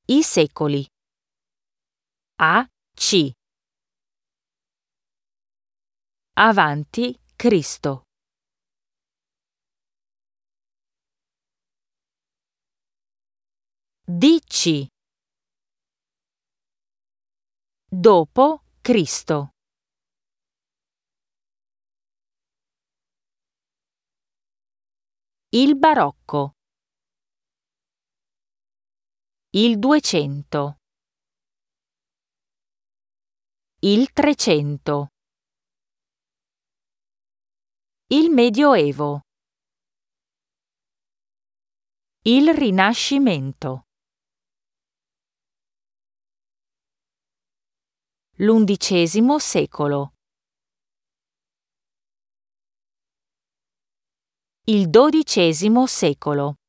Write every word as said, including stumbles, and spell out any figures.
I secoli. A C. Avanti Cristo. D C. Dopo Cristo. Il barocco. Il duecento. Il trecento. Il Medioevo. Il Rinascimento. L'undicesimo secolo. Il dodicesimo secolo.